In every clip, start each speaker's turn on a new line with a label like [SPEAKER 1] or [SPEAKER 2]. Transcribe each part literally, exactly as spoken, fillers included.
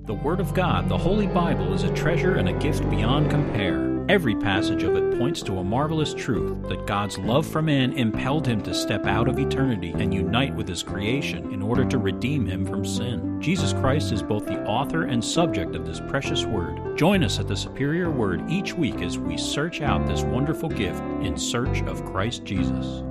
[SPEAKER 1] The Word of God, the Holy Bible, is a treasure and a gift beyond compare. Every passage of it points to a marvelous truth that God's love for man impelled him to step out of eternity and unite with his creation in order to redeem him from sin. Jesus Christ is both the author and subject of this precious Word. Join us at the Superior Word each week as we search out this wonderful gift in search of Christ Jesus.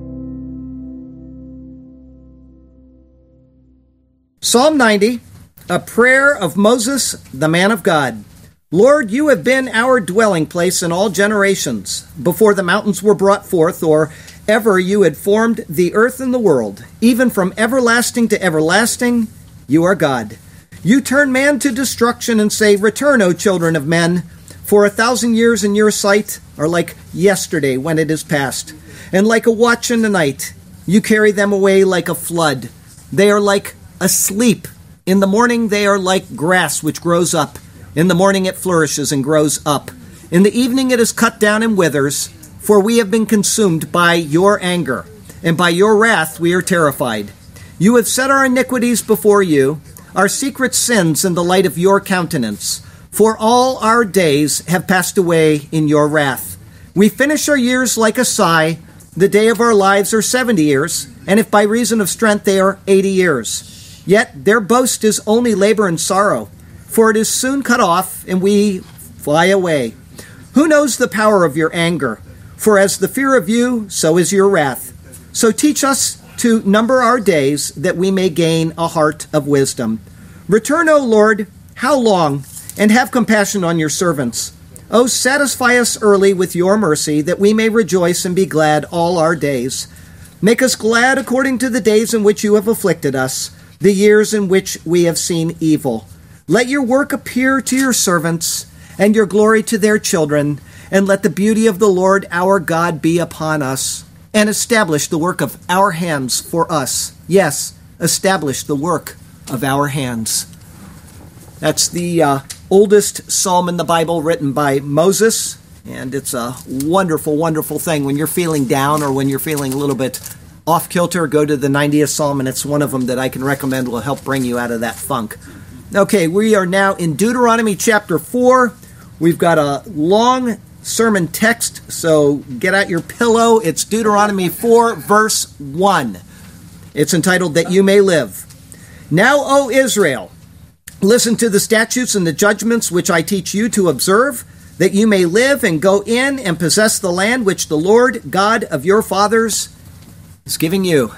[SPEAKER 2] Psalm ninety, a prayer of Moses, the man of God. Lord, you have been our dwelling place in all generations, before the mountains were brought forth, or ever you had formed the earth and the world. Even from everlasting to everlasting, you are God. You turn man to destruction and say, Return, O children of men, for a thousand years in your sight are like yesterday when it is past, and like a watch in the night. You carry them away like a flood. They are like asleep. In the morning they are like grass which grows up. In the morning it flourishes and grows up. In the evening it is cut down and withers, for we have been consumed by your anger, and by your wrath we are terrified. You have set our iniquities before you, our secret sins in the light of your countenance. For all our days have passed away in your wrath. We finish our years like a sigh. The day of our lives are seventy years, and if by reason of strength they are eighty years. Yet their boast is only labor and sorrow, for it is soon cut off, and we fly away. Who knows the power of your anger? For as the fear of you, so is your wrath. So teach us to number our days, that we may gain a heart of wisdom. Return, O Lord, how long? And have compassion on your servants. O satisfy us early with your mercy, that we may rejoice and be glad all our days. Make us glad according to the days in which you have afflicted us, the years in which we have seen evil. Let your work appear to your servants, and your glory to their children, and let the beauty of the Lord our God be upon us, and establish the work of our hands for us. Yes, establish the work of our hands. That's the uh, oldest psalm in the Bible written by Moses, and it's a wonderful, wonderful thing. When you're feeling down or when you're feeling a little bit off kilter, go to the ninetieth Psalm, and it's one of them that I can recommend will help bring you out of that funk. Okay, we are now in Deuteronomy chapter four. We've got a long sermon text, so get out your pillow. It's Deuteronomy four, verse one. It's entitled, That You May Live. Now, O Israel, listen to the statutes and the judgments which I teach you to observe, that you may live and go in and possess the land which the Lord God of your fathers is giving you.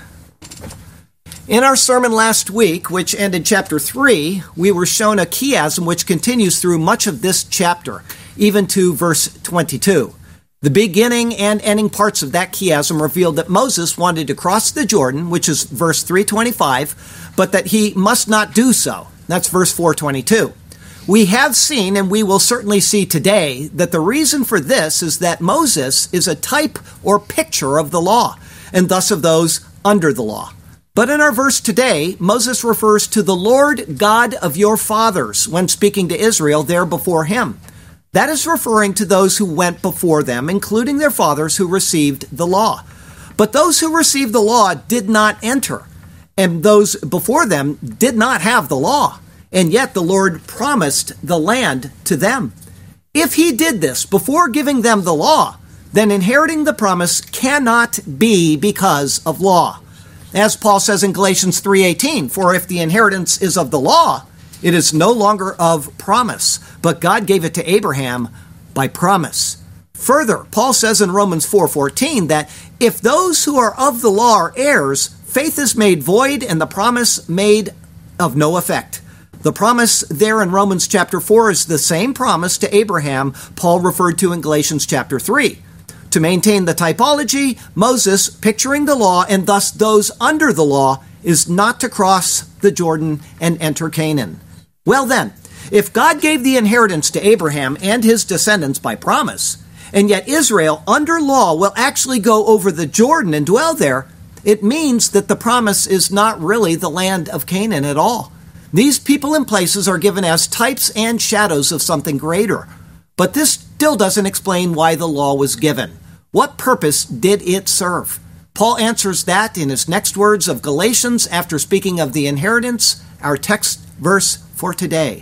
[SPEAKER 2] In our sermon last week, which ended chapter three, we were shown a chiasm which continues through much of this chapter, even to verse twenty-two. The beginning and ending parts of that chiasm revealed that Moses wanted to cross the Jordan, which is verse three twenty-five, but that he must not do so. That's verse four twenty-two. We have seen, and we will certainly see today, that the reason for this is that Moses is a type or picture of the law, and thus of those under the law. But in our verse today, Moses refers to the Lord God of your fathers when speaking to Israel there before him. That is referring to those who went before them, including their fathers who received the law. But those who received the law did not enter, and those before them did not have the law. And yet the Lord promised the land to them. If he did this before giving them the law, then inheriting the promise cannot be because of law. As Paul says in Galatians three eighteen, for if the inheritance is of the law, it is no longer of promise, but God gave it to Abraham by promise. Further, Paul says in Romans four fourteen that if those who are of the law are heirs, faith is made void and the promise made of no effect. The promise there in Romans chapter four is the same promise to Abraham Paul referred to in Galatians chapter three. To maintain the typology, Moses, picturing the law and thus those under the law, is not to cross the Jordan and enter Canaan. Well then, if God gave the inheritance to Abraham and his descendants by promise, and yet Israel under law will actually go over the Jordan and dwell there, it means that the promise is not really the land of Canaan at all. These people and places are given as types and shadows of something greater. But this still doesn't explain why the law was given. What purpose did it serve? Paul answers that in his next words of Galatians after speaking of the inheritance, our text verse for today.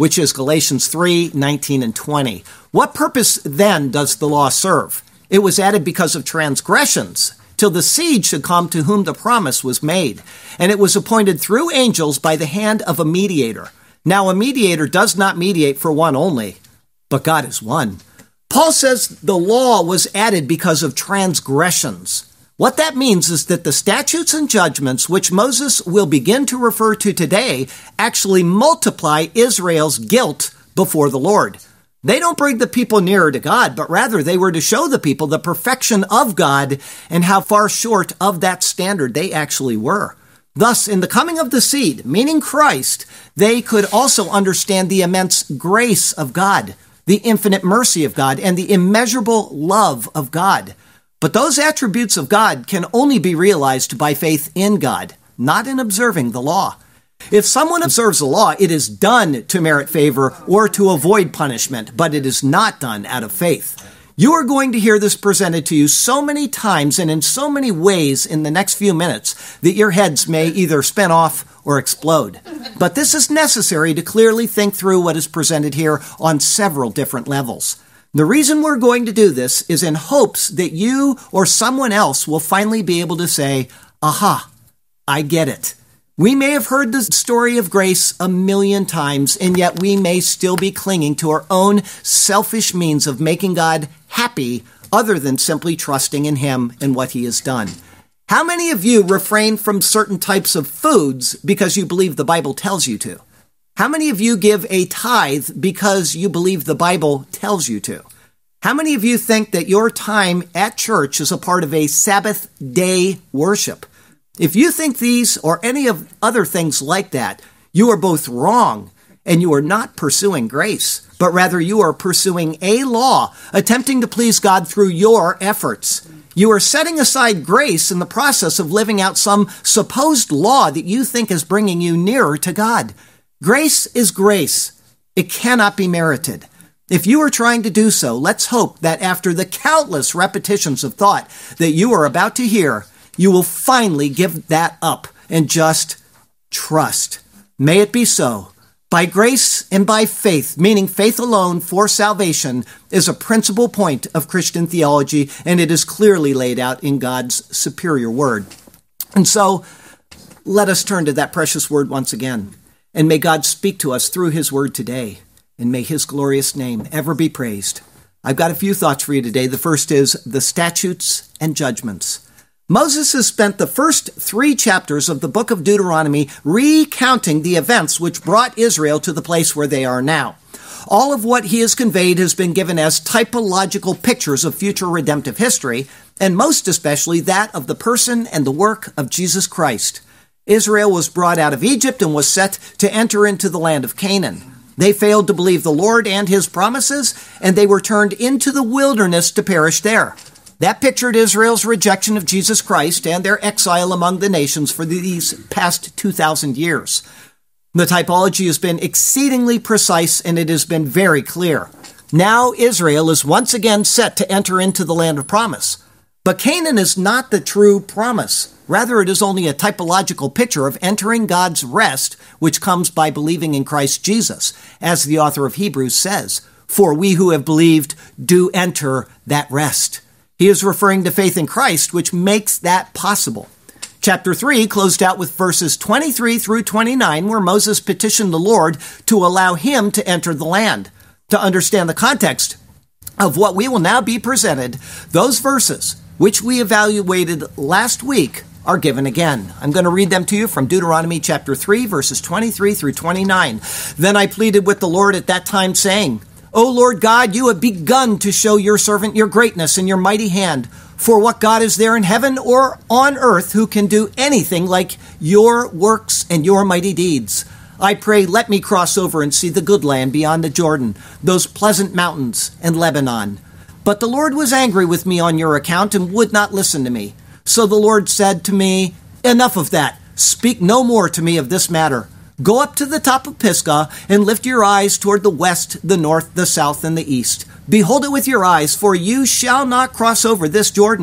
[SPEAKER 2] which is Galatians three, nineteen and twenty. What purpose then does the law serve? It was added because of transgressions, till the seed should come to whom the promise was made. And it was appointed through angels by the hand of a mediator. Now a mediator does not mediate for one only, but God is one. Paul says the law was added because of transgressions. What that means is that the statutes and judgments, which Moses will begin to refer to today, actually multiply Israel's guilt before the Lord. They don't bring the people nearer to God, but rather they were to show the people the perfection of God and how far short of that standard they actually were. Thus, in the coming of the seed, meaning Christ, they could also understand the immense grace of God, the infinite mercy of God, and the immeasurable love of God. But those attributes of God can only be realized by faith in God, not in observing the law. If someone observes the law, it is done to merit favor or to avoid punishment, but it is not done out of faith. You are going to hear this presented to you so many times and in so many ways in the next few minutes that your heads may either spin off or explode. But this is necessary to clearly think through what is presented here on several different levels. The reason we're going to do this is in hopes that you or someone else will finally be able to say, aha, I get it. We may have heard the story of grace a million times, and yet we may still be clinging to our own selfish means of making God happy other than simply trusting in Him and what He has done. How many of you refrain from certain types of foods because you believe the Bible tells you to? How many of you give a tithe because you believe the Bible tells you to? How many of you think that your time at church is a part of a Sabbath day worship? If you think these or any of other things like that, you are both wrong and you are not pursuing grace, but rather you are pursuing a law, attempting to please God through your efforts. You are setting aside grace in the process of living out some supposed law that you think is bringing you nearer to God. Grace is grace. It cannot be merited. If you are trying to do so, let's hope that after the countless repetitions of thought that you are about to hear, you will finally give that up and just trust. May it be so. By grace and by faith, meaning faith alone for salvation, is a principal point of Christian theology, and it is clearly laid out in God's superior word. And so, let us turn to that precious word once again. And may God speak to us through His word today, and may His glorious name ever be praised. I've got a few thoughts for you today. The first is the statutes and judgments. Moses has spent the first three chapters of the book of Deuteronomy recounting the events which brought Israel to the place where they are now. All of what he has conveyed has been given as typological pictures of future redemptive history, and most especially that of the person and the work of Jesus Christ. Israel was brought out of Egypt and was set to enter into the land of Canaan. They failed to believe the Lord and His promises, and they were turned into the wilderness to perish there. That pictured Israel's rejection of Jesus Christ and their exile among the nations for these past two thousand years. The typology has been exceedingly precise, and it has been very clear. Now Israel is once again set to enter into the land of promise. But Canaan is not the true promise. Rather, it is only a typological picture of entering God's rest, which comes by believing in Christ Jesus, as the author of Hebrews says, "For we who have believed do enter that rest." He is referring to faith in Christ, which makes that possible. Chapter three closed out with verses twenty-three through twenty-nine, where Moses petitioned the Lord to allow him to enter the land. To understand the context of what we will now be presented, those verses, which we evaluated last week, are given again. I'm going to read them to you from Deuteronomy chapter three, verses twenty-three through twenty-nine. Then I pleaded with the Lord at that time, saying, O Lord God, you have begun to show your servant your greatness and your mighty hand. For what God is there in heaven or on earth who can do anything like your works and your mighty deeds? I pray, let me cross over and see the good land beyond the Jordan, those pleasant mountains and Lebanon. But the Lord was angry with me on your account and would not listen to me. So the Lord said to me, Enough of that. Speak no more to me of this matter. Go up to the top of Pisgah and lift your eyes toward the west, the north, the south, and the east. Behold it with your eyes, for you shall not cross over this Jordan.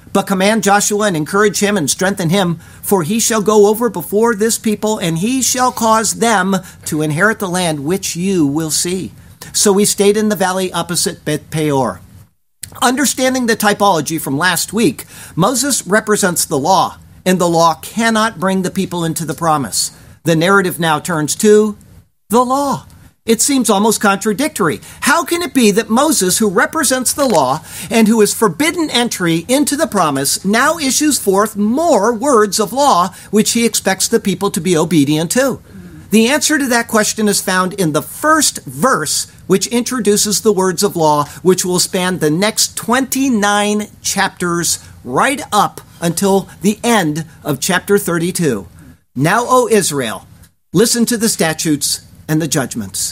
[SPEAKER 2] But command Joshua and encourage him and strengthen him, for he shall go over before this people, and he shall cause them to inherit the land which you will see. So we stayed in the valley opposite Beth Peor. Understanding the typology from last week, Moses represents the law, and the law cannot bring the people into the promise. The narrative now turns to the law. It seems almost contradictory. How can it be that Moses, who represents the law and who is forbidden entry into the promise, now issues forth more words of law which he expects the people to be obedient to? The answer to that question is found in the first verse, which introduces the words of law, which will span the next twenty-nine chapters right up until the end of chapter thirty-two. Now, O Israel, listen to the statutes and the judgments.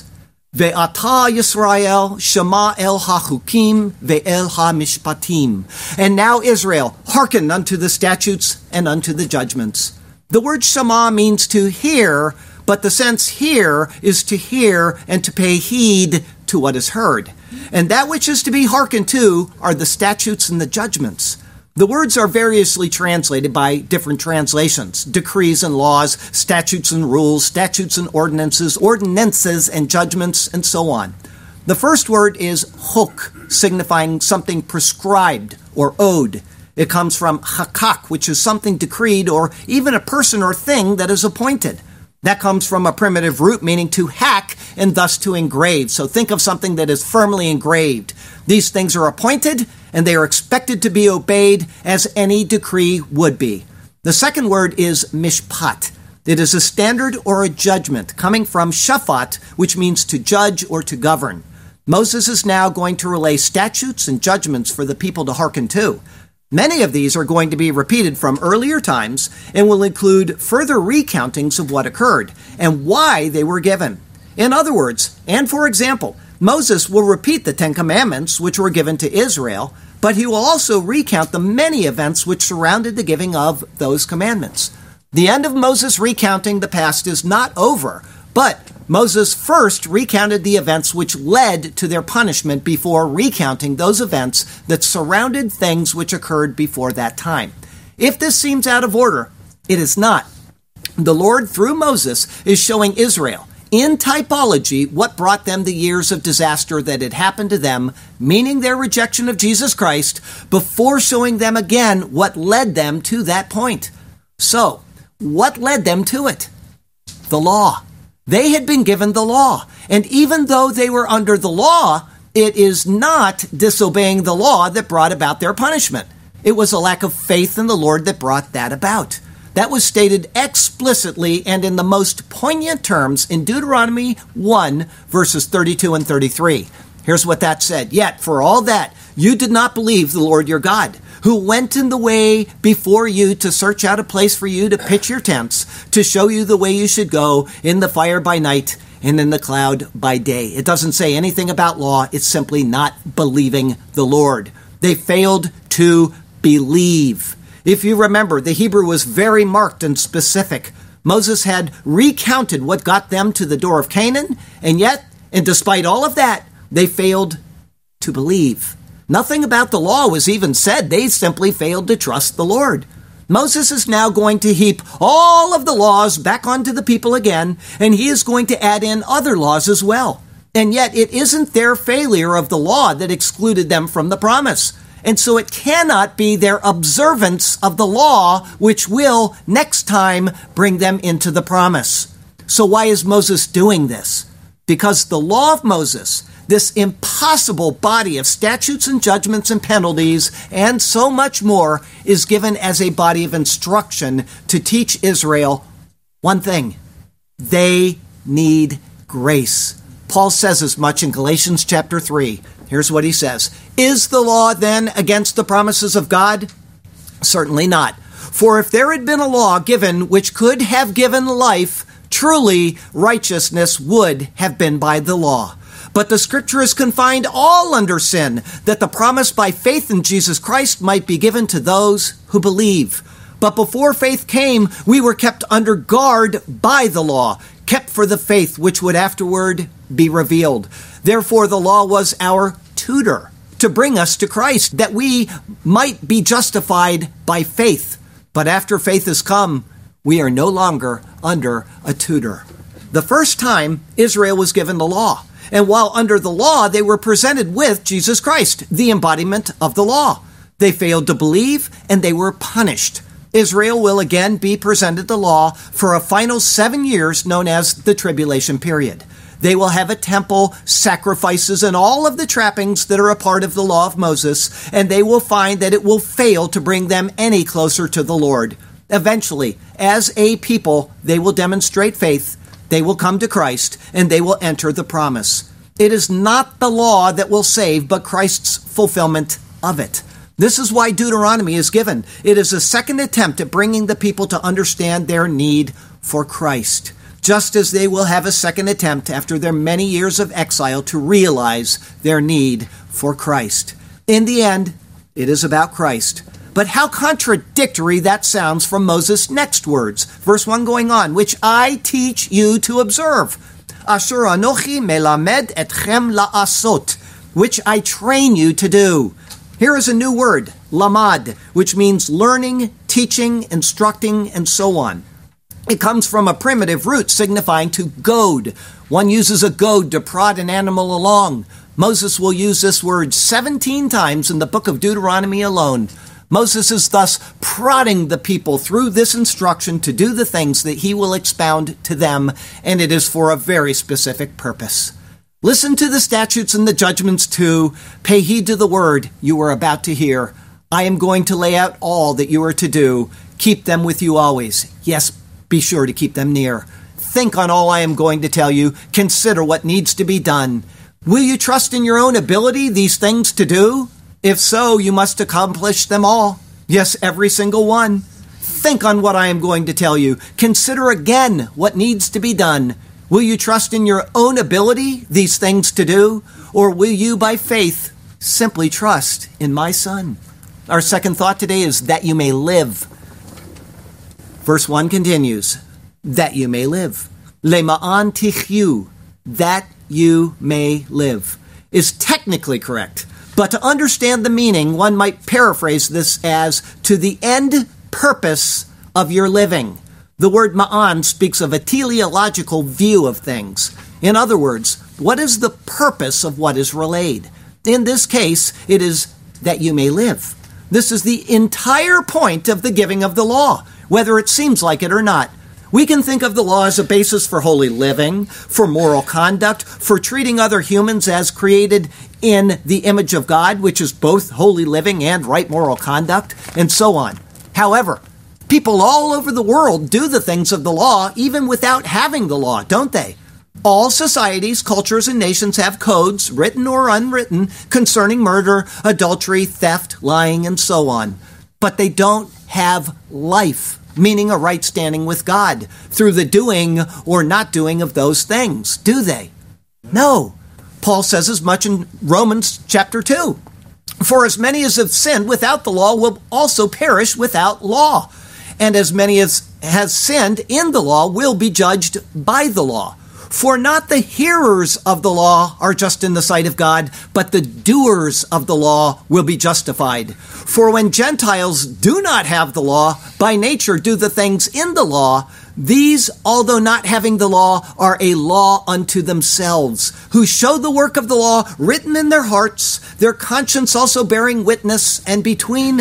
[SPEAKER 2] Ve'ata Yisrael shema el hachukim ve'el ha-mishpatim. And now, Israel, hearken unto the statutes and unto the judgments. The word shema means to hear, but the sense here is to hear and to pay heed to what is heard. And that which is to be hearkened to are the statutes and the judgments. The words are variously translated by different translations: decrees and laws, statutes and rules, statutes and ordinances, ordinances and judgments, and so on. The first word is chok, signifying something prescribed or owed. It comes from hakak, which is something decreed, or even a person or thing that is appointed. That comes from a primitive root meaning to hack and thus to engrave. So think of something that is firmly engraved. These things are appointed and they are expected to be obeyed as any decree would be. The second word is mishpat. It is a standard or a judgment coming from shafat, which means to judge or to govern. Moses is now going to relay statutes and judgments for the people to hearken to. Many of these are going to be repeated from earlier times and will include further recountings of what occurred and why they were given. In other words, and for example, Moses will repeat the Ten Commandments which were given to Israel, but he will also recount the many events which surrounded the giving of those commandments. The end of Moses recounting the past is not over, but Moses first recounted the events which led to their punishment before recounting those events that surrounded things which occurred before that time. If this seems out of order, it is not. The Lord, through Moses, is showing Israel, in typology, what brought them the years of disaster that had happened to them, meaning their rejection of Jesus Christ, before showing them again what led them to that point. So, what led them to it? The law. They had been given the law, and even though they were under the law, it is not disobeying the law that brought about their punishment. It was a lack of faith in the Lord that brought that about. That was stated explicitly and in the most poignant terms in Deuteronomy one, verses thirty-two and thirty-three. Here's what that said. Yet, for all that, you did not believe the Lord your God, who went in the way before you to search out a place for you to pitch your tents, to show you the way you should go, in the fire by night and in the cloud by day. It doesn't say anything about law. It's simply not believing the Lord. They failed to believe. If you remember, the Hebrew was very marked and specific. Moses had recounted what got them to the door of Canaan, and yet, and despite all of that, they failed to believe. Nothing about the law was even said. They simply failed to trust the Lord. Moses is now going to heap all of the laws back onto the people again, and he is going to add in other laws as well. And yet it isn't their failure of the law that excluded them from the promise. And so it cannot be their observance of the law which will, next time, bring them into the promise. So why is Moses doing this? Because the law of Moses, this impossible body of statutes and judgments and penalties and so much more, is given as a body of instruction to teach Israel one thing: they need grace. Paul says as much in Galatians chapter three. Here's what he says. Is the law then against the promises of God? Certainly not. For if there had been a law given which could have given life, truly righteousness would have been by the law. But the scripture is confined all under sin, that the promise by faith in Jesus Christ might be given to those who believe. But before faith came, we were kept under guard by the law, kept for the faith which would afterward be revealed. Therefore the law was our tutor, to bring us to Christ, that we might be justified by faith. But after faith has come, we are no longer under a tutor. The first time Israel was given the law, and while under the law, they were presented with Jesus Christ, the embodiment of the law. They failed to believe, and they were punished. Israel will again be presented the law for a final seven years known as the tribulation period. They will have a temple, sacrifices, and all of the trappings that are a part of the law of Moses, and they will find that it will fail to bring them any closer to the Lord. Eventually, as a people, they will demonstrate faith, they will come to Christ, and they will enter the promise. It is not the law that will save, but Christ's fulfillment of it. This is why Deuteronomy is given. It is a second attempt at bringing the people to understand their need for Christ, just as they will have a second attempt after their many years of exile to realize their need for Christ. In the end, it is about Christ. But how contradictory that sounds from Moses' next words. Verse one going on, which I teach you to observe. Asher anochi melamed etchem la'asot, which I train you to do. Here is a new word, lamad, which means learning, teaching, instructing, and so on. It comes from a primitive root signifying to goad. One uses a goad to prod an animal along. Moses will use this word seventeen times in the book of Deuteronomy alone. Moses is thus prodding the people through this instruction to do the things that he will expound to them, and it is for a very specific purpose. Listen to the statutes and the judgments too. Pay heed to the word you are about to hear. I am going to lay out all that you are to do. Keep them with you always. Yes, be sure to keep them near. Think on all I am going to tell you. Consider what needs to be done. Will you trust in your own ability these things to do? If so, you must accomplish them all. Yes, every single one. Think on what I am going to tell you. Consider again what needs to be done. Will you trust in your own ability these things to do? Or will you, by faith, simply trust in my Son? Our second thought today is that you may live. Verse one continues, that you may live. Lema'an tichyu, that you may live, is technically correct. But to understand the meaning, one might paraphrase this as to the end purpose of your living. The word ma'an speaks of a teleological view of things. In other words, what is the purpose of what is relayed? In this case, it is that you may live. This is the entire point of the giving of the law, whether it seems like it or not. We can think of the law as a basis for holy living, for moral conduct, for treating other humans as created in the image of God, which is both holy living and right moral conduct, and so on. However, people all over the world do the things of the law even without having the law, don't they? All societies, cultures, and nations have codes, written or unwritten, concerning murder, adultery, theft, lying, and so on. But they don't have life, meaning a right standing with God, through the doing or not doing of those things, do they? No. Paul says as much in Romans chapter two. For as many as have sinned without the law will also perish without law. And as many as has sinned in the law will be judged by the law. For not the hearers of the law are just in the sight of God, but the doers of the law will be justified. For when Gentiles do not have the law, by nature do the things in the law, these, although not having the law, are a law unto themselves, who show the work of the law written in their hearts, their conscience also bearing witness, and between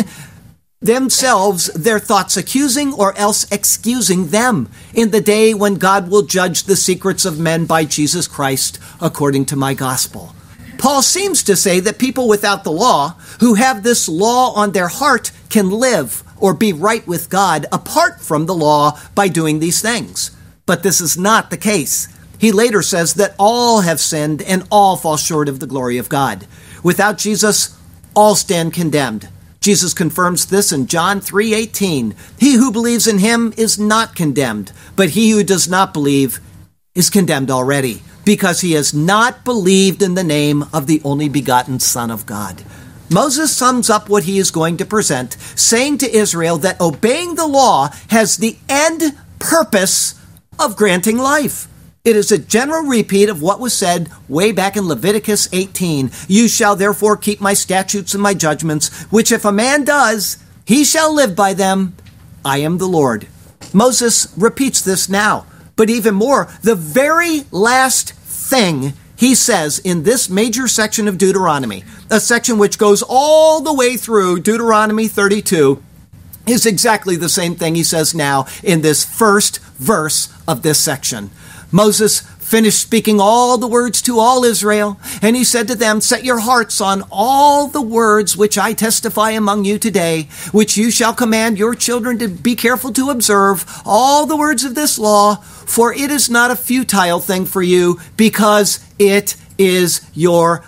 [SPEAKER 2] themselves their thoughts accusing or else excusing them in the day when God will judge the secrets of men by Jesus Christ according to my gospel. Paul seems to say that people without the law, who have this law on their heart, can live or be right with God apart from the law by doing these things. But this is not the case. He later says that all have sinned and all fall short of the glory of God. Without Jesus, all stand condemned. Jesus confirms this in John three eighteen. He who believes in him is not condemned, but he who does not believe is condemned already, because he has not believed in the name of the only begotten Son of God. Moses sums up what he is going to present, saying to Israel that obeying the law has the end purpose of granting life. It is a general repeat of what was said way back in Leviticus eighteen. You shall therefore keep my statutes and my judgments, which if a man does, he shall live by them. I am the Lord. Moses repeats this now, but even more, the very last thing he says in this major section of Deuteronomy, a section which goes all the way through Deuteronomy thirty-two, is exactly the same thing he says now in this first verse of this section. Moses finished speaking all the words to all Israel, and he said to them, set your hearts on all the words which I testify among you today, which you shall command your children to be careful to observe, all the words of this law, for it is not a futile thing for you, because it is your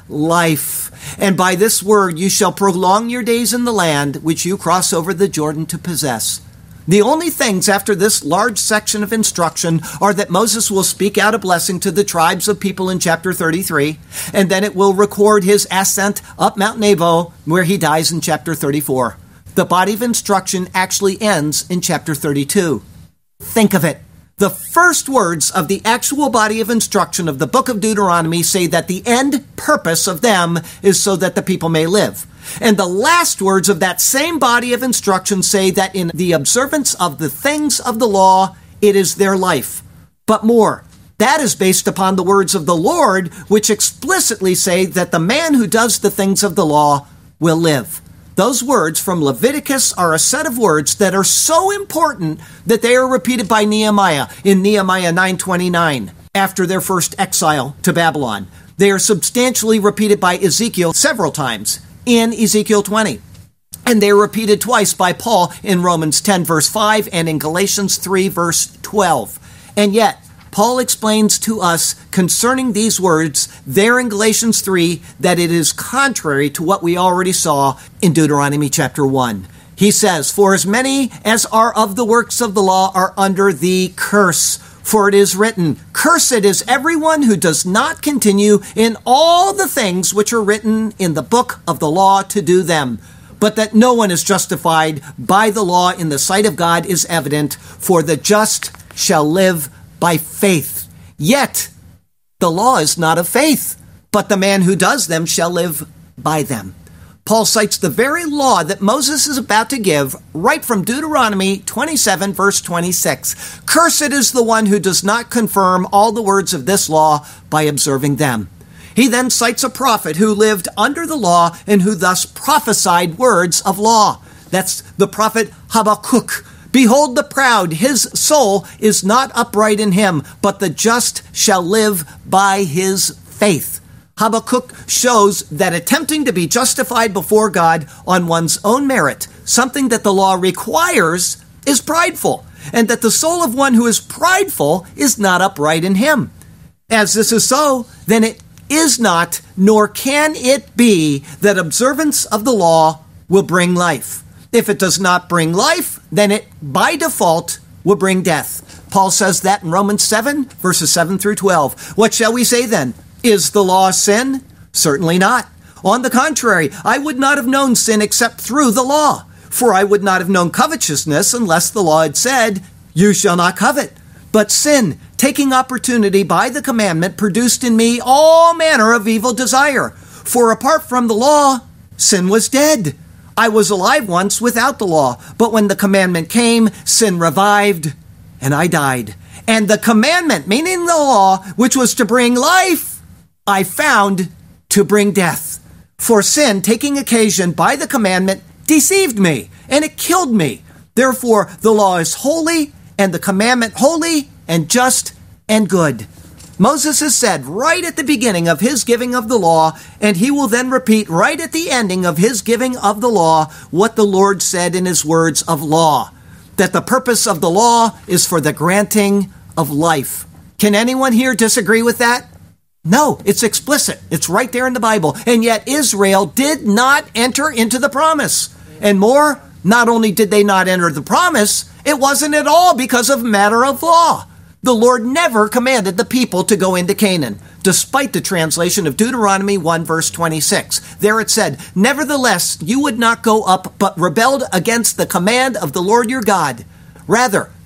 [SPEAKER 2] life. And by this word you shall prolong your days in the land which you cross over the Jordan to possess. The only things after this large section of instruction are that Moses will speak out a blessing to the tribes of people in chapter thirty-three, and then it will record his ascent up Mount Nebo, where he dies in chapter thirty-four. The body of instruction actually ends in chapter thirty-two. Think of it. The first words of the actual body of instruction of the book of Deuteronomy say that the end purpose of them is so that the people may live. And the last words of that same body of instruction say that in the observance of the things of the law, it is their life. But more, that is based upon the words of the Lord, which explicitly say that the man who does the things of the law will live. Those words from Leviticus are a set of words that are so important that they are repeated by Nehemiah in Nehemiah nine twenty-nine after their first exile to Babylon. They are substantially repeated by Ezekiel several times in Ezekiel twenty. And they are repeated twice by Paul in Romans ten verse five and in Galatians three verse twelve. And yet, Paul explains to us concerning these words there in Galatians three that it is contrary to what we already saw in Deuteronomy chapter one. He says, for as many as are of the works of the law are under the curse. For it is written, cursed is everyone who does not continue in all the things which are written in the book of the law to do them. But that no one is justified by the law in the sight of God is evident, for the just shall live by faith. Yet the law is not of faith, but the man who does them shall live by them. Paul cites the very law that Moses is about to give right from Deuteronomy twenty-seven, verse twenty-six. Cursed is the one who does not confirm all the words of this law by observing them. He then cites a prophet who lived under the law and who thus prophesied words of law. That's the prophet Habakkuk. Behold the proud, his soul is not upright in him, but the just shall live by his faith. Habakkuk shows that attempting to be justified before God on one's own merit, something that the law requires, is prideful, and that the soul of one who is prideful is not upright in him. As this is so, then it is not, nor can it be, that observance of the law will bring life. If it does not bring life, then it, by default, will bring death. Paul says that in Romans seven, verses seven through twelve. What shall we say then? Is the law sin? Certainly not. On the contrary, I would not have known sin except through the law. For I would not have known covetousness unless the law had said, you shall not covet. But sin, taking opportunity by the commandment, produced in me all manner of evil desire. For apart from the law, sin was dead. I was alive once without the law, but when the commandment came, sin revived, and I died. And the commandment, meaning the law, which was to bring life, I found to bring death. For sin, taking occasion by the commandment, deceived me, and it killed me. Therefore, the law is holy, and the commandment holy, and just, and good. Moses has said right at the beginning of his giving of the law, and he will then repeat right at the ending of his giving of the law what the Lord said in his words of law, that the purpose of the law is for the granting of life. Can anyone here disagree with that? No, it's explicit. It's right there in the Bible. And yet Israel did not enter into the promise. And more, not only did they not enter the promise, it wasn't at all because of matter of law. The Lord never commanded the people to go into Canaan, despite the translation of Deuteronomy one, verse twenty-six. There it said, nevertheless, you would not go up, but rebelled against the command of the Lord your God. Rather,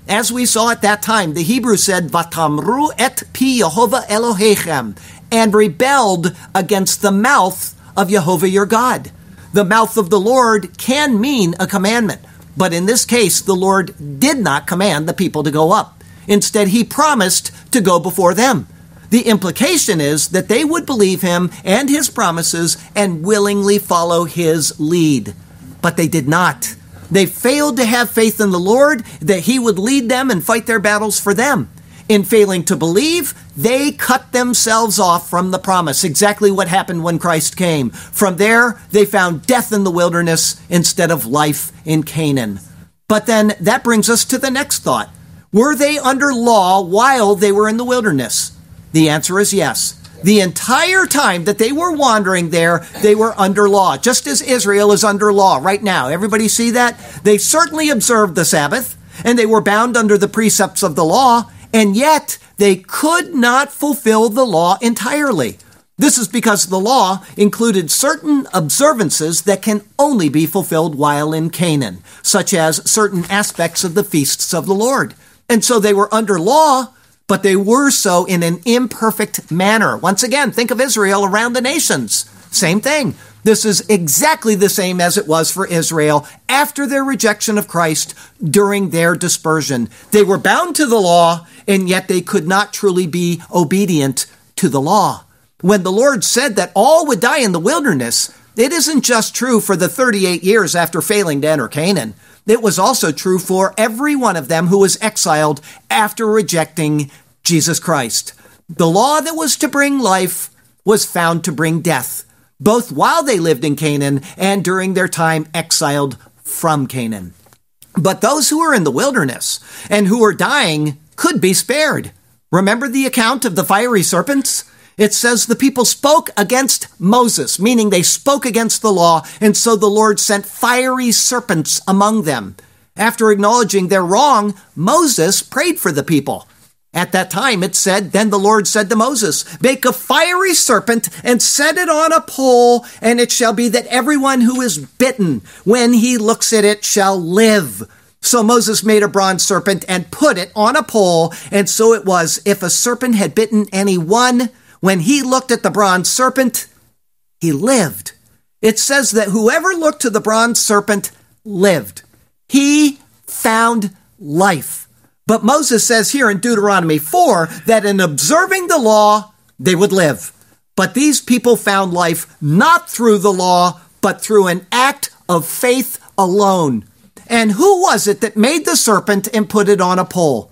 [SPEAKER 2] As we saw at that time, the Hebrew said, Vatamru et pi Yehovah Elohechem, and rebelled against the mouth of Jehovah your God. The mouth of the Lord can mean a commandment, but in this case, the Lord did not command the people to go up. Instead, he promised to go before them. The implication is that they would believe him and his promises and willingly follow his lead. But they did not. They failed to have faith in the Lord that he would lead them and fight their battles for them. In failing to believe, they cut themselves off from the promise, exactly what happened when Christ came. From there, they found death in the wilderness instead of life in Canaan. But then that brings us to the next thought. Were they under law while they were in the wilderness? The answer is yes. The entire time that they were wandering there, they were under law, just as Israel is under law right now. Everybody see that? They certainly observed the Sabbath, and they were bound under the precepts of the law, and yet they could not fulfill the law entirely. This is because the law included certain observances that can only be fulfilled while in Canaan, such as certain aspects of the feasts of the Lord. And so they were under law, but they were so in an imperfect manner. Once again, think of Israel around the nations. Same thing. This is exactly the same as it was for Israel after their rejection of Christ during their dispersion. They were bound to the law, and yet they could not truly be obedient to the law. When the Lord said that all would die in the wilderness, it isn't just true for the thirty-eight years after failing to enter Canaan. It was also true for every one of them who was exiled after rejecting Jesus Christ. The law that was to bring life was found to bring death, both while they lived in Canaan and during their time exiled from Canaan. But those who were in the wilderness and who were dying could be spared. Remember the account of the fiery serpents? It says the people spoke against Moses, meaning they spoke against the law, and so the Lord sent fiery serpents among them. After acknowledging their wrong, Moses prayed for the people. At that time, it said, then the Lord said to Moses, make a fiery serpent and set it on a pole, and it shall be that everyone who is bitten, when he looks at it, shall live. So Moses made a bronze serpent and put it on a pole, and so it was, if a serpent had bitten anyone, when he looked at the bronze serpent, he lived. It says that whoever looked to the bronze serpent lived. He found life. But Moses says here in Deuteronomy four that in observing the law, they would live. But these people found life not through the law, but through an act of faith alone. And who was it that made the serpent and put it on a pole?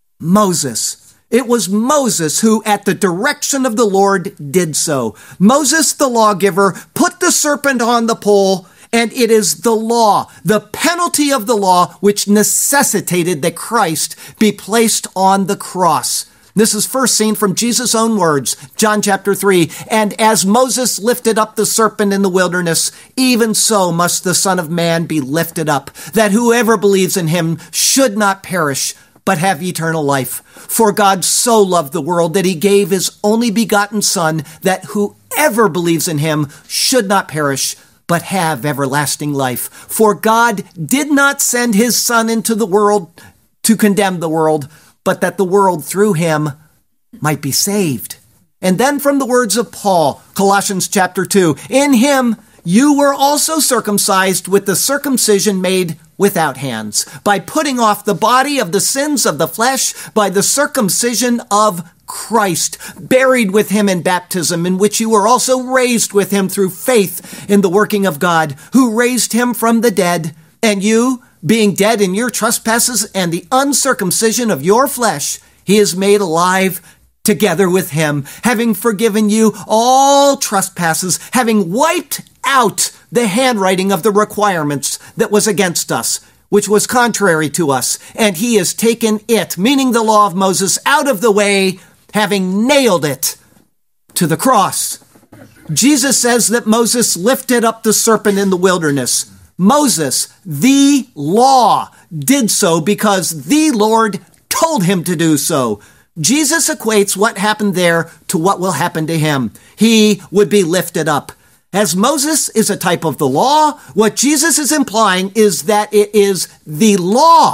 [SPEAKER 2] Moses. It was Moses who, at the direction of the Lord, did so. Moses, the lawgiver, put the serpent on the pole, and it is the law, the penalty of the law, which necessitated that Christ be placed on the cross. This is first seen from Jesus' own words, John chapter three. And as Moses lifted up the serpent in the wilderness, even so must the Son of Man be lifted up, that whoever believes in him should not perish, but have eternal life. For God so loved the world that he gave his only begotten Son, that whoever believes in him should not perish, but have everlasting life. For God did not send his Son into the world to condemn the world, but that the world through him might be saved. And then from the words of Paul, Colossians chapter two, in him you were also circumcised with the circumcision made without hands, by putting off the body of the sins of the flesh by the circumcision of Christ, buried with him in baptism, in which you were also raised with him through faith in the working of God, who raised him from the dead. And you, being dead in your trespasses and the uncircumcision of your flesh, he is made alive together with him, having forgiven you all trespasses, having wiped out the handwriting of the requirements that was against us, which was contrary to us. And he has taken it, meaning the law of Moses, out of the way, having nailed it to the cross. Jesus says that Moses lifted up the serpent in the wilderness. Moses, the law, did so because the Lord told him to do so. Jesus equates what happened there to what will happen to him. He would be lifted up. As Moses is a type of the law, what Jesus is implying is that it is the law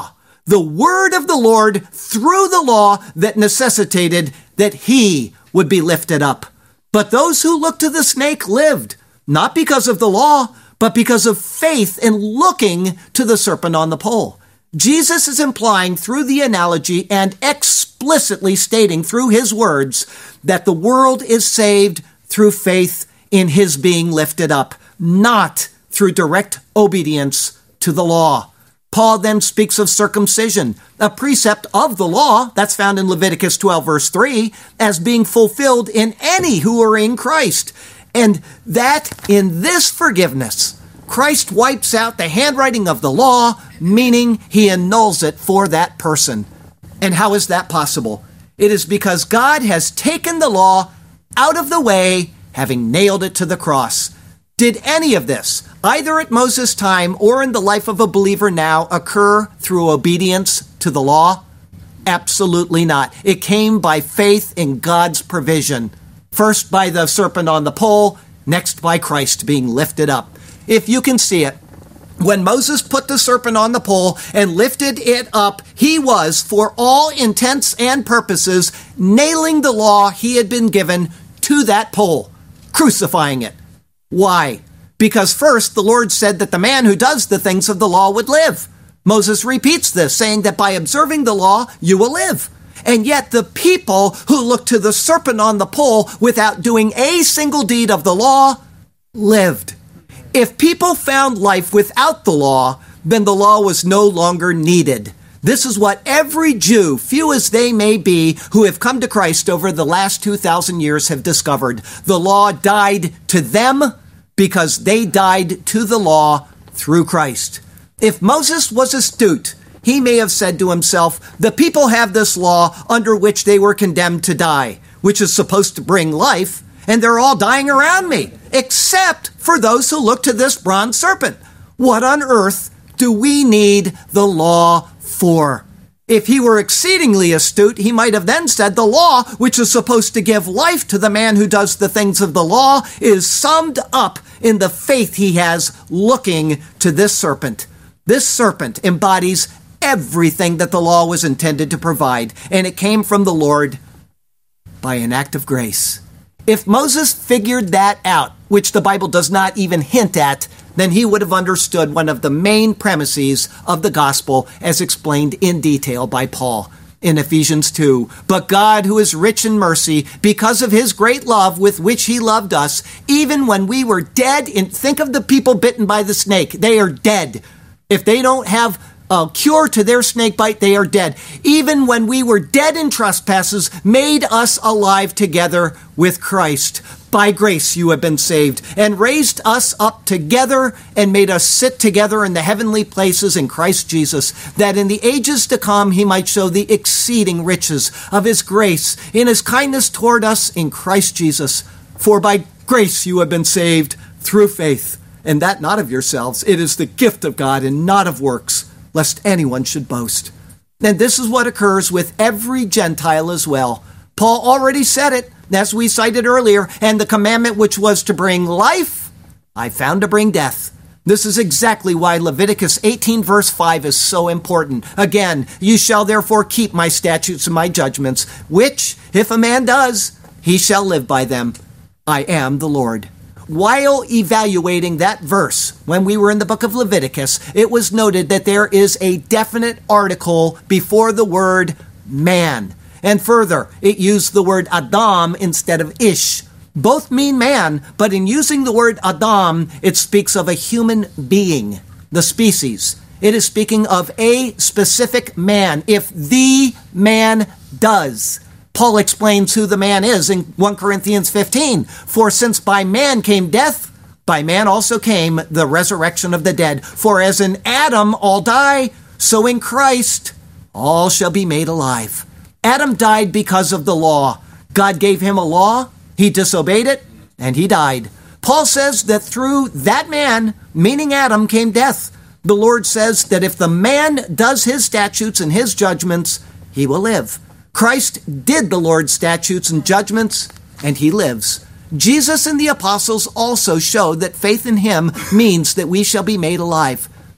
[SPEAKER 2] the word of the Lord through the law that necessitated that he would be lifted up. But those who looked to the snake lived, not because of the law, but because of faith in looking to the serpent on the pole. Jesus is implying through the analogy and explicitly stating through his words that the world is saved through faith in his being lifted up, not through direct obedience to the law. Paul then speaks of circumcision, a precept of the law, that's found in Leviticus twelve, verse three, as being fulfilled in any who are in Christ. And that in this forgiveness, Christ wipes out the handwriting of the law, meaning he annuls it for that person. And how is that possible? It is because God has taken the law out of the way, having nailed it to the cross. Did any of this, either at Moses' time or in the life of a believer now, occur through obedience to the law? Absolutely not. It came by faith in God's provision. First by the serpent on the pole, next by Christ being lifted up. If you can see it, when Moses put the serpent on the pole and lifted it up, he was, for all intents and purposes, nailing the law he had been given to that pole, crucifying it. Why? Because first, the Lord said that the man who does the things of the law would live. Moses repeats this, saying that by observing the law, you will live. And yet the people who looked to the serpent on the pole without doing a single deed of the law lived. If people found life without the law, then the law was no longer needed. This is what every Jew, few as they may be, who have come to Christ over the last two thousand years have discovered. The law died to them because they died to the law through Christ. If Moses was astute, he may have said to himself, the people have this law under which they were condemned to die, which is supposed to bring life, and they're all dying around me, except for those who look to this bronze serpent. What on earth do we need the law for? If he were exceedingly astute, he might have then said the law, which is supposed to give life to the man who does the things of the law, is summed up in the faith he has looking to this serpent. This serpent embodies everything that the law was intended to provide, and it came from the Lord by an act of grace. If Moses figured that out, which the Bible does not even hint at, then he would have understood one of the main premises of the gospel as explained in detail by Paul in Ephesians two. But God, who is rich in mercy, because of his great love with which he loved us, even when we were dead, in, think of the people bitten by the snake. They are dead. If they don't have a cure to their snake bite, they are dead. Even when we were dead in trespasses, made us alive together with Christ. By grace you have been saved, and raised us up together and made us sit together in the heavenly places in Christ Jesus, that in the ages to come he might show the exceeding riches of his grace in his kindness toward us in Christ Jesus. For by grace you have been saved through faith, and that not of yourselves. It is the gift of God and not of works, lest anyone should boast. And this is what occurs with every Gentile as well. Paul already said it, as we cited earlier, and the commandment which was to bring life, I found to bring death. This is exactly why Leviticus eighteen verse five is so important. Again, you shall therefore keep my statutes and my judgments, which, if a man does, he shall live by them. I am the Lord. While evaluating that verse, when we were in the book of Leviticus, it was noted that there is a definite article before the word man. And further, it used the word Adam instead of Ish. Both mean man, but in using the word Adam, it speaks of a human being, the species. It is speaking of a specific man. If the man does. Paul explains who the man is in First Corinthians fifteen. For since by man came death, by man also came the resurrection of the dead. For as in Adam all die, so in Christ all shall be made alive. Adam died because of the law. God gave him a law, he disobeyed it, and he died. Paul says that through that man, meaning Adam, came death. The Lord says that if the man does his statutes and his judgments, he will live. Christ did the Lord's statutes and judgments, and he lives. Jesus and the apostles also showed that faith in him means that we shall be made alive.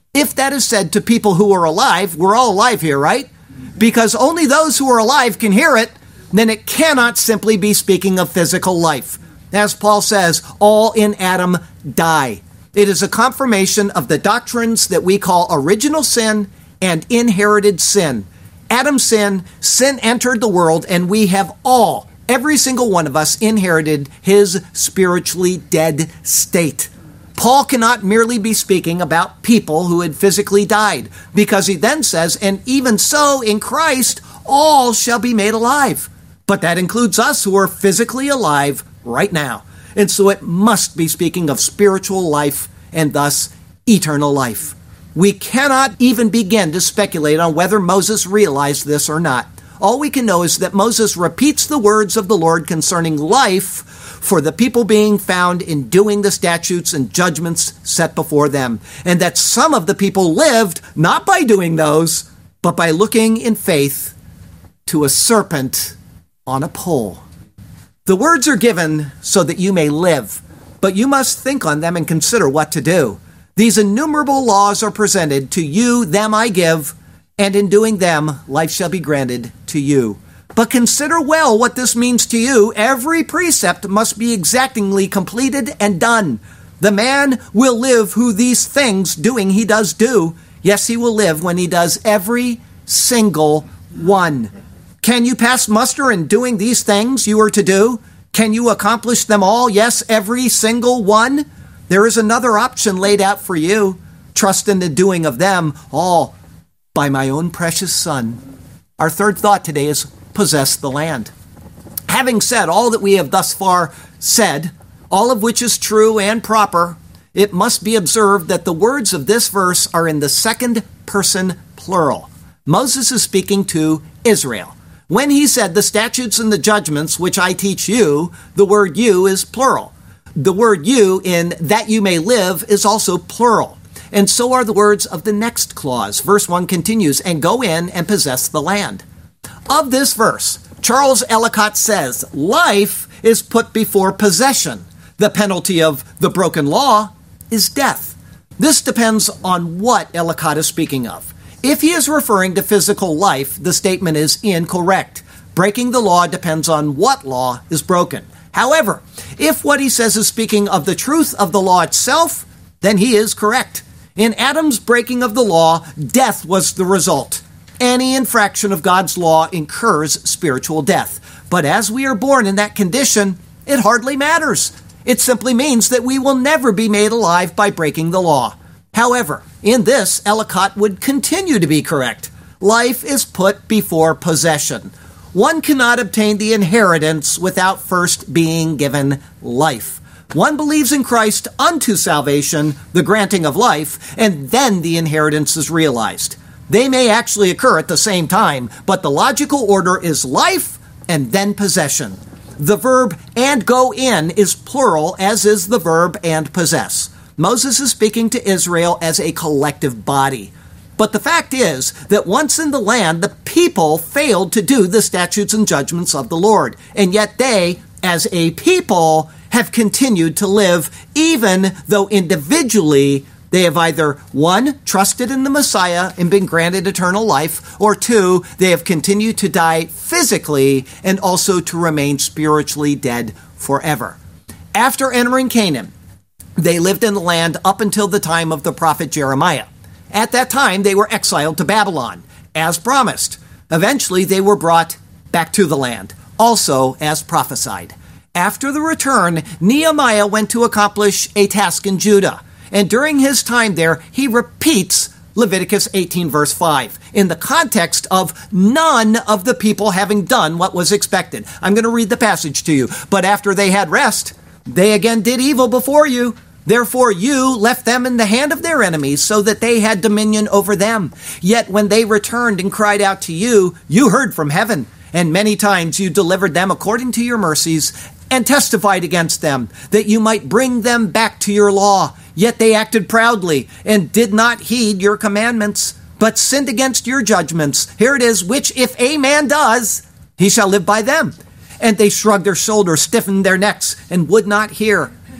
[SPEAKER 2] If that is said to people who are alive, we're all alive here, right? Because only those who are alive can hear it, then it cannot simply be speaking of physical life. As Paul says, all in Adam die. It is a confirmation of the doctrines that we call original sin and inherited sin. Adam's sin, sin entered the world, and we have all, every single one of us, inherited his spiritually dead state. Paul cannot merely be speaking about people who had physically died, because he then says, and even so in Christ, all shall be made alive. But that includes us who are physically alive right now. And so it must be speaking of spiritual life and thus eternal life. We cannot even begin to speculate on whether Moses realized this or not. All we can know is that Moses repeats the words of the Lord concerning life for the people being found in doing the statutes and judgments set before them, and that some of the people lived not by doing those, but by looking in faith to a serpent on a pole. The words are given so that you may live, but you must think on them and consider what to do. These innumerable laws are presented to you, them I give, and in doing them, life shall be granted to you. But consider well what this means to you. Every precept must be exactingly completed and done. The man will live who these things doing he does do. Yes, he will live when he does every single one. Can you pass muster in doing these things you are to do? Can you accomplish them all? Yes, every single one. There is another option laid out for you. Trust in the doing of them all by my own precious Son. Our third thought today is possess the land. Having said all that we have thus far said, all of which is true and proper, it must be observed that the words of this verse are in the second person plural. Moses is speaking to Israel. When he said the statutes and the judgments which I teach you, the word you is plural. The word you in that you may live is also plural. And so are the words of the next clause. Verse one continues, and go in and possess the land. Of this verse, Charles Ellicott says, life is put before possession. The penalty of the broken law is death. This depends on what Ellicott is speaking of. If he is referring to physical life, the statement is incorrect. Breaking the law depends on what law is broken. However, if what he says is speaking of the truth of the law itself, then he is correct. In Adam's breaking of the law, death was the result. Any infraction of God's law incurs spiritual death. But as we are born in that condition, it hardly matters. It simply means that we will never be made alive by breaking the law. However, in this, Ellicott would continue to be correct. Life is put before possession. One cannot obtain the inheritance without first being given life. One believes in Christ unto salvation, the granting of life, and then the inheritance is realized. They may actually occur at the same time, but the logical order is life and then possession. The verb and go in is plural, as is the verb and possess. Moses is speaking to Israel as a collective body. But the fact is that once in the land, the people failed to do the statutes and judgments of the Lord. And yet they, as a people, have continued to live, even though individually they have either, one, trusted in the Messiah and been granted eternal life, or two, they have continued to die physically and also to remain spiritually dead forever. After entering Canaan, they lived in the land up until the time of the prophet Jeremiah. At that time, they were exiled to Babylon, as promised. Eventually, they were brought back to the land, also as prophesied. After the return, Nehemiah went to accomplish a task in Judah. And during his time there, he repeats Leviticus eighteen, verse five, in the context of none of the people having done what was expected. I'm going to read the passage to you. But after they had rest, they again did evil before you. Therefore you left them in the hand of their enemies, so that they had dominion over them. Yet when they returned and cried out to you, you heard from heaven, and many times you delivered them according to your mercies, and testified against them, that you might bring them back to your law. Yet they acted proudly, and did not heed your commandments, but sinned against your judgments. Here it is, which if a man does, he shall live by them. And they shrugged their shoulders, stiffened their necks, and would not hear.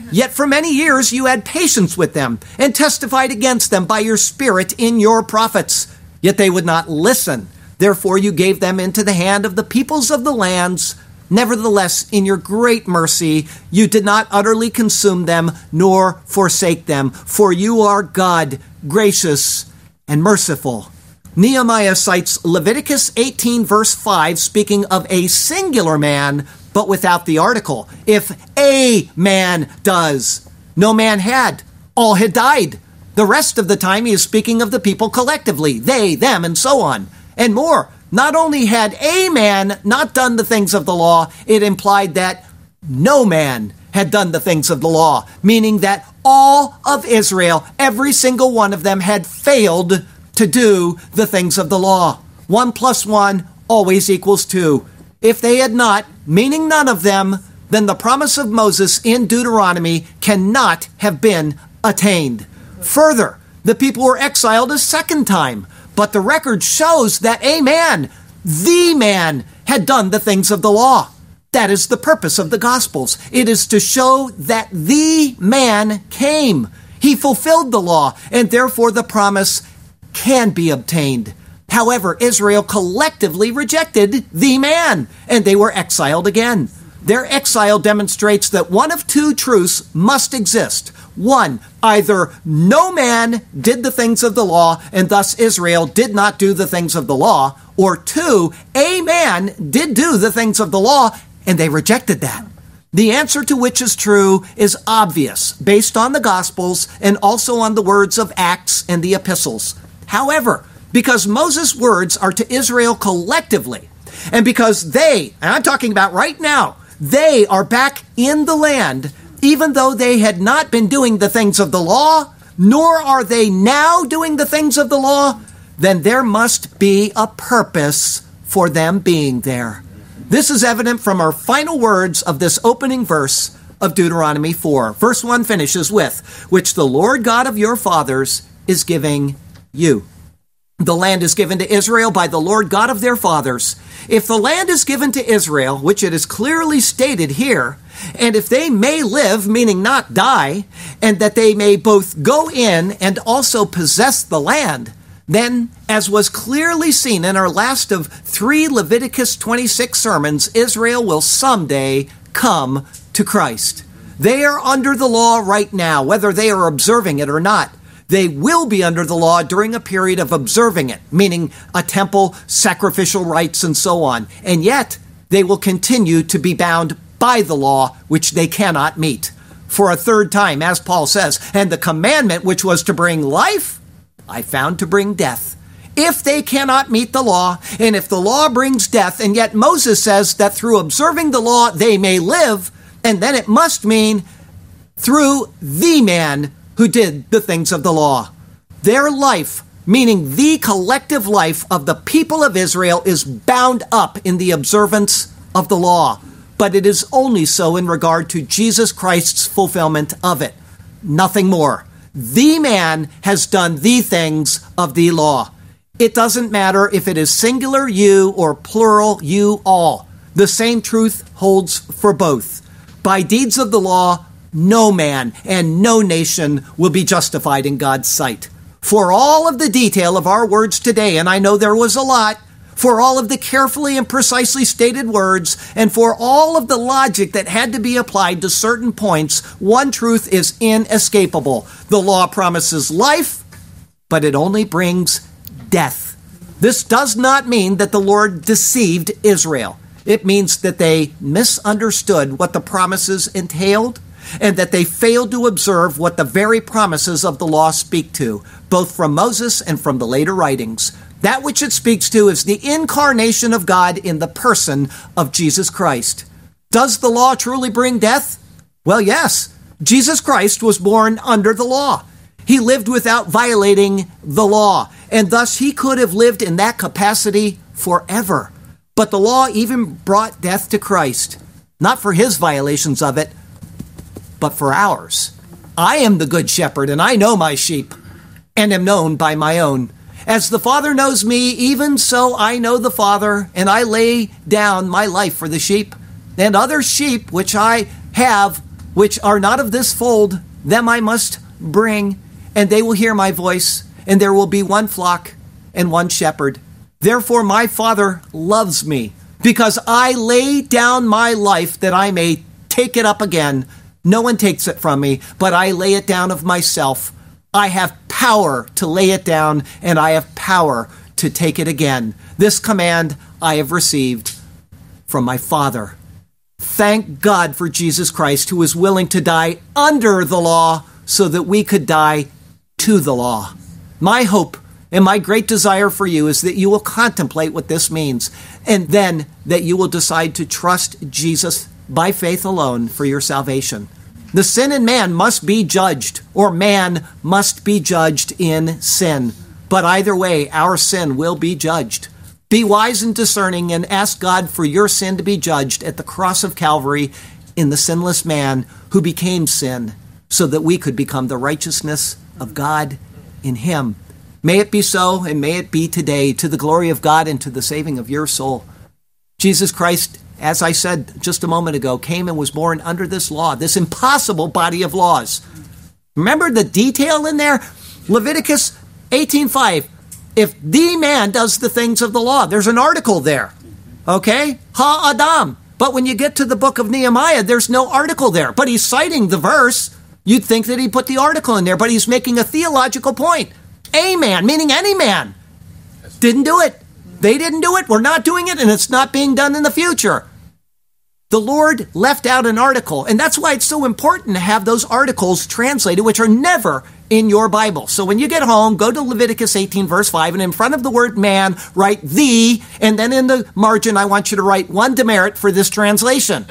[SPEAKER 2] Yet for many years you had patience with them and testified against them by your Spirit in your prophets. Yet they would not listen. Therefore you gave them into the hand of the peoples of the lands. Nevertheless, in your great mercy, you did not utterly consume them nor forsake them, for you are God, gracious and merciful. Nehemiah cites Leviticus eighteen, verse five, speaking of a singular man, but without the article. If a man does, no man had. All had died. The rest of the time he is speaking of the people collectively, they, them, and so on. And more, not only had a man not done the things of the law, it implied that no man had done the things of the law, meaning that all of Israel, every single one of them, had failed to do the things of the law. One plus one always equals two. If they had not, meaning none of them, then the promise of Moses in Deuteronomy cannot have been attained. Further, the people were exiled a second time, but the record shows that a man, the man, had done the things of the law. That is the purpose of the Gospels. It is to show that the man came. He fulfilled the law, and therefore the promise can be obtained. However, Israel collectively rejected the man, and they were exiled again. Their exile demonstrates that one of two truths must exist. One, either no man did the things of the law, and thus Israel did not do the things of the law, or two, a man did do the things of the law, and they rejected that. The answer to which is true is obvious, based on the Gospels and also on the words of Acts and the epistles. However, because Moses' words are to Israel collectively, and because they, and I'm talking about right now, they are back in the land, even though they had not been doing the things of the law, nor are they now doing the things of the law, then there must be a purpose for them being there. This is evident from our final words of this opening verse of Deuteronomy four. Verse one finishes with, which the Lord God of your fathers is giving you. The land is given to Israel by the Lord God of their fathers. If the land is given to Israel, which it is clearly stated here, and if they may live, meaning not die, and that they may both go in and also possess the land, then, as was clearly seen in our last of three Leviticus twenty-six sermons, Israel will someday come to Christ. They are under the law right now, whether they are observing it or not. They will be under the law during a period of observing it, meaning a temple, sacrificial rites, and so on. And yet, they will continue to be bound by the law, which they cannot meet. For a third time, as Paul says, and the commandment which was to bring life, I found to bring death. If they cannot meet the law, and if the law brings death, and yet Moses says that through observing the law they may live, and then it must mean through the man who did the things of the law. Their life, meaning the collective life of the people of Israel, is bound up in the observance of the law. But it is only so in regard to Jesus Christ's fulfillment of it. Nothing more. The man has done the things of the law. It doesn't matter if it is singular you or plural you all. The same truth holds for both. By deeds of the law, no man and no nation will be justified in God's sight. For all of the detail of our words today, and I know there was a lot, for all of the carefully and precisely stated words, and for all of the logic that had to be applied to certain points, one truth is inescapable. The law promises life, but it only brings death. This does not mean that the Lord deceived Israel. It means that they misunderstood what the promises entailed, and that they failed to observe what the very promises of the law speak to, both from Moses and from the later writings. That which it speaks to is the incarnation of God in the person of Jesus Christ. Does the law truly bring death? Well, yes. Jesus Christ was born under the law. He lived without violating the law, and thus he could have lived in that capacity forever. But the law even brought death to Christ, not for his violations of it, but for ours. I am the good shepherd, and I know my sheep, and am known by my own. As the Father knows me, even so I know the Father, and I lay down my life for the sheep. And other sheep which I have which are not of this fold, them I must bring, and they will hear my voice, and there will be one flock and one shepherd. Therefore my Father loves me, because I lay down my life that I may take it up again. No one takes it from me, but I lay it down of myself. I have power to lay it down, and I have power to take it again. This command I have received from my Father. Thank God for Jesus Christ, who was willing to die under the law so that we could die to the law. My hope and my great desire for you is that you will contemplate what this means, and then that you will decide to trust Jesus by faith alone for your salvation. The sin in man must be judged, or man must be judged in sin. But either way, our sin will be judged. Be wise and discerning and ask God for your sin to be judged at the cross of Calvary in the sinless man who became sin so that we could become the righteousness of God in him. May it be so, and may it be today, to the glory of God and to the saving of your soul. Jesus Christ, as I said just a moment ago, came and was born under this law, this impossible body of laws. Remember the detail in there? Leviticus eighteen five. If the man does the things of the law, there's an article there. Okay? Ha-Adam. But when you get to the book of Nehemiah, there's no article there. But he's citing the verse. You'd think that he put the article in there, but he's making a theological point. A man, meaning any man, didn't do it. They didn't do it. We're not doing it, and it's not being done in the future. The Lord left out an article, and that's why it's so important to have those articles translated, which are never in your Bible. So when you get home, go to Leviticus eighteen, verse five, and in front of the word man, write the, and then in the margin, I want you to write one demerit for this translation.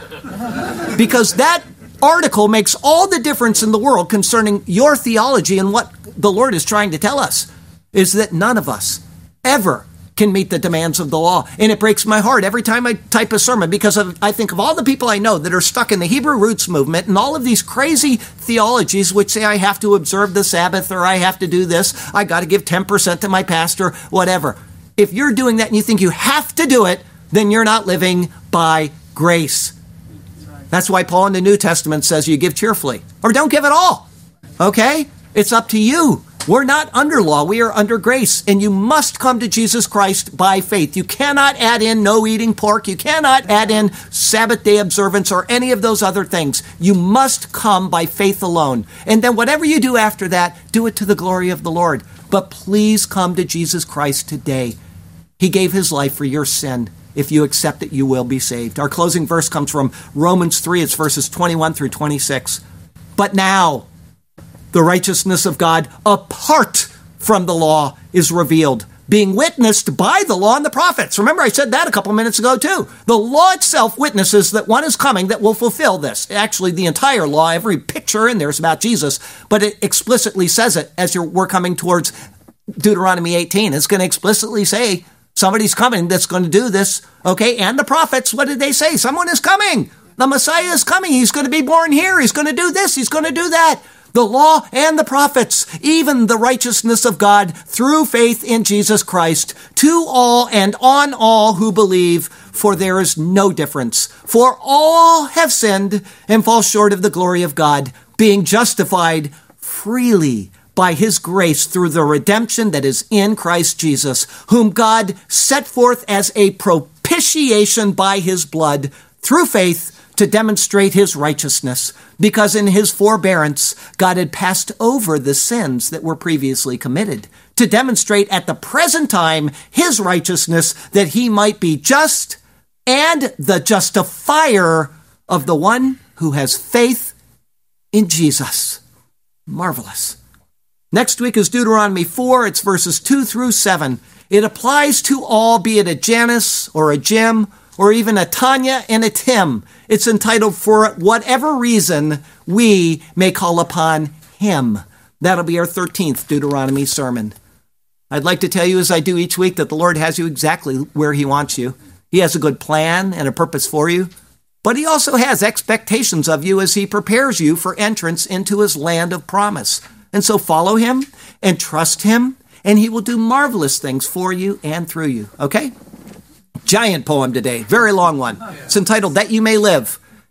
[SPEAKER 2] Because that article makes all the difference in the world concerning your theology, and what the Lord is trying to tell us is that none of us ever can meet the demands of the law. And it breaks my heart every time I type a sermon, because of, I think of all the people I know that are stuck in the Hebrew roots movement and all of these crazy theologies which say I have to observe the Sabbath, or I have to do this, I got to give ten percent to my pastor, whatever. If you're doing that and you think you have to do it, then you're not living by grace. That's why Paul in the New Testament says you give cheerfully, or don't give at all. Okay? It's up to you. We're not under law. We are under grace. And you must come to Jesus Christ by faith. You cannot add in no eating pork. You cannot add in Sabbath day observance or any of those other things. You must come by faith alone. And then whatever you do after that, do it to the glory of the Lord. But please come to Jesus Christ today. He gave his life for your sin. If you accept it, you will be saved. Our closing verse comes from Romans three. It's verses twenty-one through twenty-six. But now, the righteousness of God apart from the law is revealed, being witnessed by the law and the prophets. Remember, I said that a couple minutes ago, too. The law itself witnesses that one is coming that will fulfill this. Actually, the entire law, every picture in there is about Jesus, but it explicitly says it as you're, we're coming towards Deuteronomy eighteen. It's going to explicitly say somebody's coming that's going to do this, okay? And the prophets, what did they say? Someone is coming. The Messiah is coming. He's going to be born here. He's going to do this. He's going to do that. The law and the prophets, even the righteousness of God through faith in Jesus Christ, to all and on all who believe, for there is no difference. For all have sinned and fall short of the glory of God, being justified freely by his grace through the redemption that is in Christ Jesus, whom God set forth as a propitiation by his blood through faith, to demonstrate his righteousness, because in his forbearance, God had passed over the sins that were previously committed, to demonstrate at the present time his righteousness, that he might be just and the justifier of the one who has faith in Jesus. Marvelous. Next week is Deuteronomy four. It's verses two through seven. It applies to all, be it a Janice or a Jim, or even a Tanya and a Tim. It's entitled, For Whatever Reason We May Call Upon Him. That'll be our thirteenth Deuteronomy sermon. I'd like to tell you, as I do each week, that the Lord has you exactly where he wants you. He has a good plan and a purpose for you, but he also has expectations of you as he prepares you for entrance into his land of promise. And so follow him and trust him, and he will do marvelous things for you and through you. Okay? Giant poem today, very long one. It's entitled That You May Live.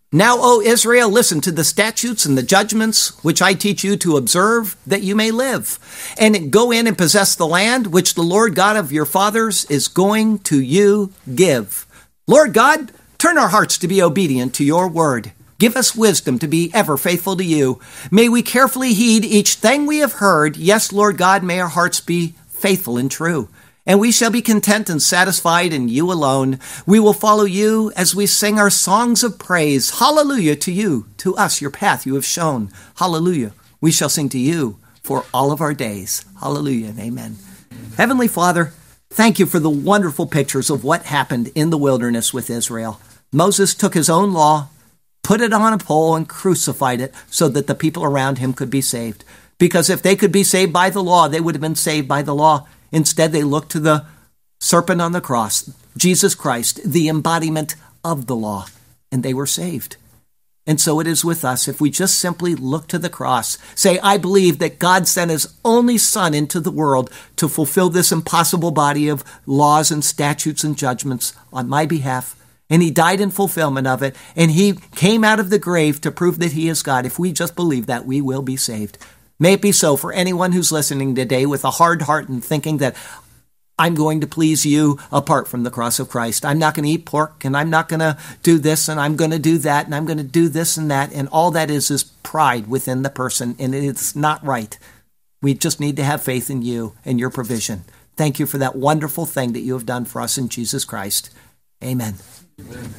[SPEAKER 2] Now, O Israel, listen to the statutes and the judgments which I teach you to observe, that you may live, and go in and possess the land which the Lord God of your fathers is going to you give. Lord God, turn our hearts to be obedient to your word. Give us wisdom to be ever faithful to you. May we carefully heed each thing we have heard. Yes, Lord God, may our hearts be faithful and true. And we shall be content and satisfied in you alone. We will follow you as we sing our songs of praise. Hallelujah to you, to us, your path you have shown. Hallelujah. We shall sing to you for all of our days. Hallelujah and amen. Heavenly Father, thank you for the wonderful pictures of what happened in the wilderness with Israel. Moses took his own law, put it on a pole, and crucified it so that the people around him could be saved. Because if they could be saved by the law, they would have been saved by the law. Instead, they looked to the serpent on the cross, Jesus Christ, the embodiment of the law, and they were saved. And so it is with us. If we just simply look to the cross, say, I believe that God sent his only Son into the world to fulfill this impossible body of laws and statutes and judgments on my behalf, and he died in fulfillment of it, and he came out of the grave to prove that he is God. If we just believe that, we will be saved. May it be so for anyone who's listening today with a hard heart and thinking that I'm going to please you apart from the cross of Christ. I'm not going to eat pork, and I'm not going to do this, and I'm going to do that, and I'm going to do this and that. And all that is is pride within the person, and it's not right. We just need to have faith in you and your provision. Thank you for that wonderful thing that you have done for us in Jesus Christ. Amen. Amen.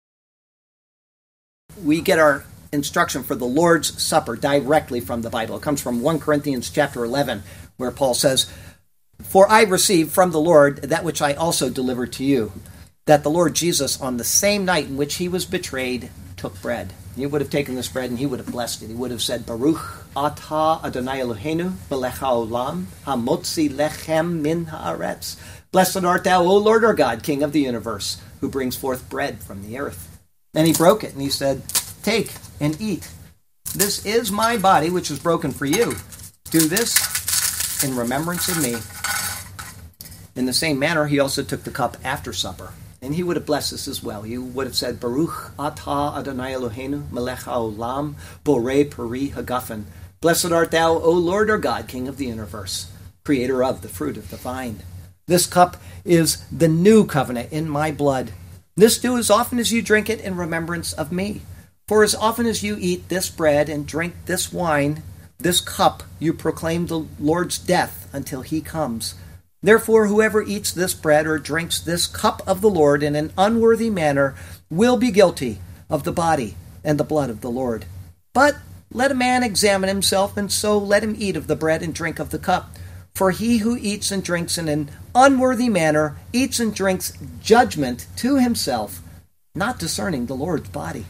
[SPEAKER 2] We get our instruction for the Lord's Supper directly from the Bible. It comes from First Corinthians chapter eleven, where Paul says, For I received from the Lord that which I also delivered to you, that the Lord Jesus, on the same night in which he was betrayed, took bread. He would have taken this bread and he would have blessed it. He would have said, Baruch atah Adonai Eloheinu melech haolam hamotzi lechem min haaretz. Blessed art thou, O Lord our God, King of the universe, who brings forth bread from the earth. And he broke it and he said, Take and eat. This is my body, which is broken for you. Do this in remembrance of me. In the same manner, he also took the cup after supper, and he would have blessed this as well. He would have said, Baruch atah Adonai Eloheinu melech haolam borei peri hagafen. Blessed art thou, O Lord our God, King of the universe, creator of the fruit of the vine. This cup is the new covenant in my blood. This do as often as you drink it in remembrance of me. For as often as you eat this bread and drink this wine, this cup, you proclaim the Lord's death until he comes. Therefore, whoever eats this bread or drinks this cup of the Lord in an unworthy manner will be guilty of the body and the blood of the Lord. But let a man examine himself, and so let him eat of the bread and drink of the cup. For he who eats and drinks in an unworthy manner eats and drinks judgment to himself, not discerning the Lord's body.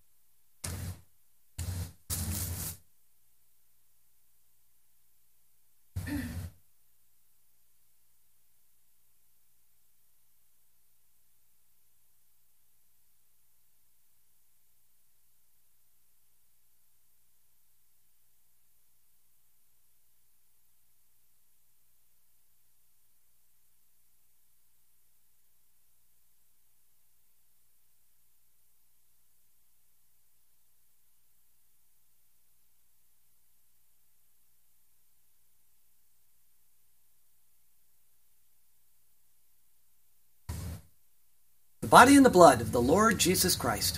[SPEAKER 2] The body and the blood of the Lord Jesus Christ.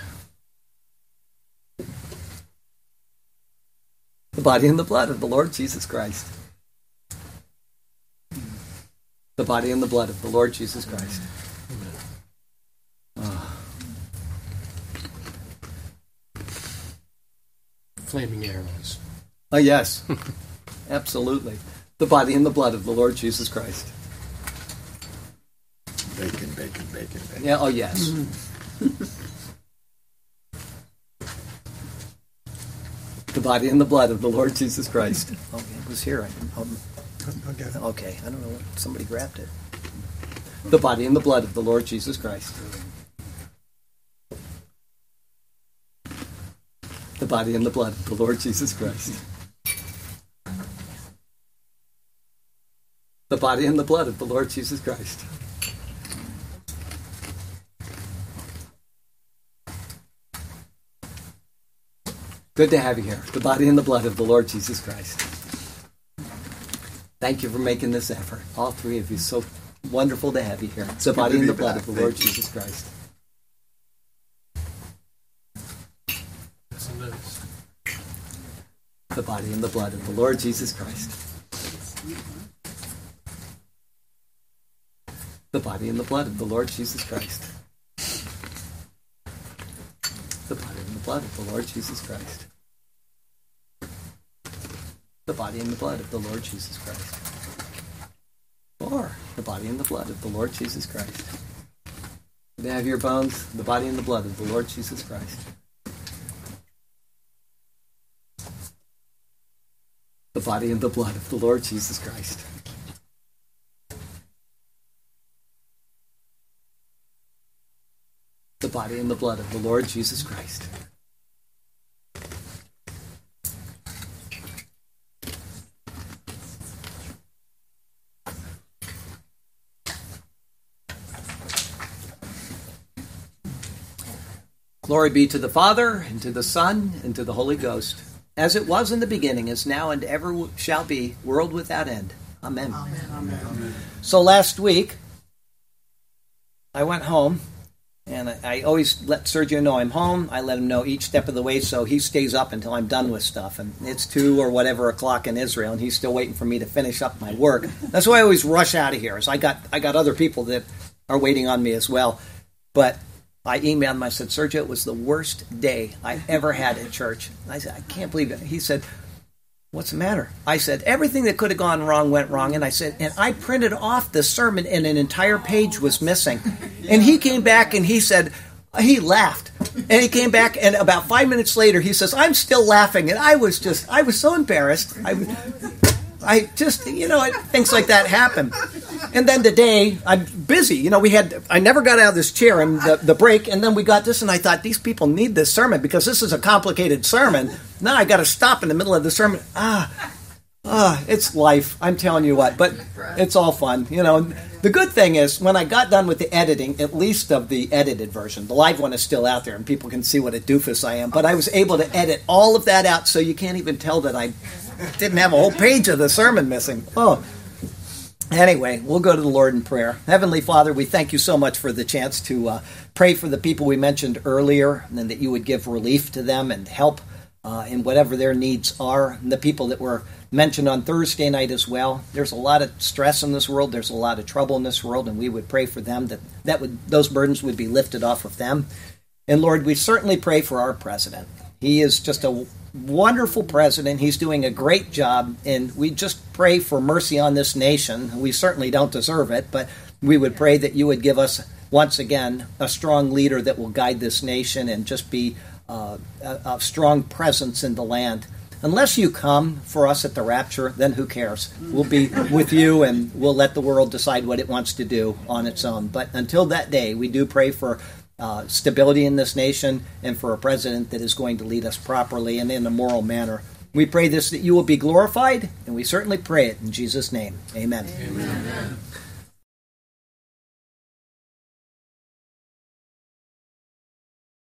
[SPEAKER 2] The body and the blood of the Lord Jesus Christ. The body and the blood of the Lord Jesus Christ. Oh.
[SPEAKER 3] Flaming arrows.
[SPEAKER 2] Oh, yes. Absolutely. The body and the blood of the Lord Jesus Christ.
[SPEAKER 3] Bacon, bacon, bacon, bacon.
[SPEAKER 2] Yeah, oh, yes. The body and the blood of the Lord Jesus Christ. Oh, it was here. I, um, okay, I don't know. What, somebody grabbed it. The body and the blood of the Lord Jesus Christ. The body and the blood of the Lord Jesus Christ. The body and the blood of the Lord Jesus Christ. Good to have you here. The body and the blood of the Lord Jesus Christ. Thank you for making this effort. All three of you. So wonderful to have you here. It's the
[SPEAKER 3] Good
[SPEAKER 2] body
[SPEAKER 3] to
[SPEAKER 2] and
[SPEAKER 3] be
[SPEAKER 2] the blood
[SPEAKER 3] back.
[SPEAKER 2] of the Lord
[SPEAKER 3] Thank you.
[SPEAKER 2] Jesus Christ. The body and the blood of the Lord Jesus Christ. The body and the blood of the Lord Jesus Christ. The body and the blood of the Lord Jesus Christ. The body and the blood of the Lord Jesus Christ. Or the body and the blood of the Lord Jesus Christ. They have your bones, the body and the blood of the Lord Jesus Christ. The body and the blood of the Lord Jesus Christ. The body and the blood of the Lord Jesus Christ. Glory be to the Father, and to the Son, and to the Holy Ghost, as it was in the beginning, is now, and ever shall be, world without end. Amen.
[SPEAKER 4] Amen. Amen.
[SPEAKER 3] Amen.
[SPEAKER 2] So last week, I went home, and I, I always let Sergio know I'm home. I let him know each step of the way, so he stays up until I'm done with stuff. And it's two or whatever o'clock in Israel, and he's still waiting for me to finish up my work. That's why I always rush out of here. Is I got I got other people that are waiting on me as well. But I emailed him. I said, Sergio, it was the worst day I ever had at church. I said, I can't believe it. He said, what's the matter? I said, everything that could have gone wrong went wrong. And I said, and I printed off the sermon and an entire page was missing. And he came back and he said, he laughed. And he came back and about five minutes later he says, I'm still laughing. And I was just, I was so embarrassed. I, I just, you know, things like that happen. And then today, I'm busy. You know, we had, I never got out of this chair and the, the break, and then we got this, and I thought, these people need this sermon because this is a complicated sermon. Now I got to stop in the middle of the sermon. Ah, ah, it's life. I'm telling you what. But it's all fun. You know, the good thing is, when I got done with the editing, at least of the edited version, the live one is still out there, and people can see what a doofus I am, but I was able to edit all of that out, so you can't even tell that I didn't have a whole page of the sermon missing. Oh, anyway, we'll go to the Lord in prayer. Heavenly Father, we thank you so much for the chance to uh, pray for the people we mentioned earlier, and that you would give relief to them and help uh, in whatever their needs are. And the people that were mentioned on Thursday night as well. There's a lot of stress in this world. There's a lot of trouble in this world, and we would pray for them that, that would those burdens would be lifted off of them. And Lord, we certainly pray for our president. He is just a wonderful president. He's doing a great job, and we just pray for mercy on this nation. We certainly don't deserve it, but we would pray that you would give us, once again, a strong leader that will guide this nation and just be uh, a, a strong presence in the land. Unless you come for us at the rapture, then who cares? We'll be with you, and we'll let the world decide what it wants to do on its own. But until that day, we do pray for Uh, stability in this nation, and for a president that is going to lead us properly and in a moral manner. We pray this, that you will be glorified, and we certainly pray it in Jesus' name. Amen.
[SPEAKER 3] Amen.